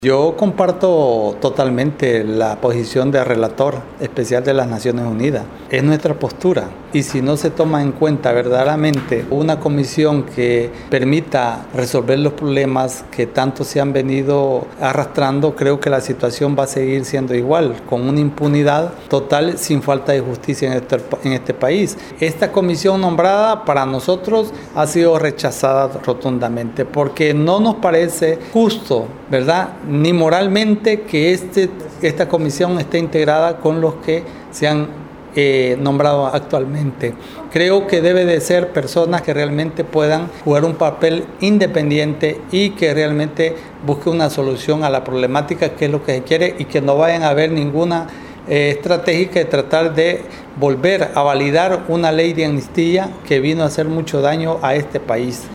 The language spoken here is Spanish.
Yo comparto totalmente la posición del relator especial de las Naciones Unidas. Es nuestra postura. Y si no se toma en cuenta verdaderamente una comisión que permita resolver los problemas que tanto se han venido arrastrando, creo que la situación va a seguir siendo igual, con una impunidad total, sin falta de justicia en este país. Esta comisión nombrada para nosotros ha sido rechazada rotundamente porque no nos parece justo, ¿verdad?, ni moralmente que esta comisión esté integrada con los que se han nombrado actualmente. Creo que debe de ser personas que realmente puedan jugar un papel independiente y que realmente busquen una solución a la problemática, que es lo que se quiere, y que no vayan a haber ninguna estratégica de tratar de volver a validar una ley de amnistía que vino a hacer mucho daño a este país.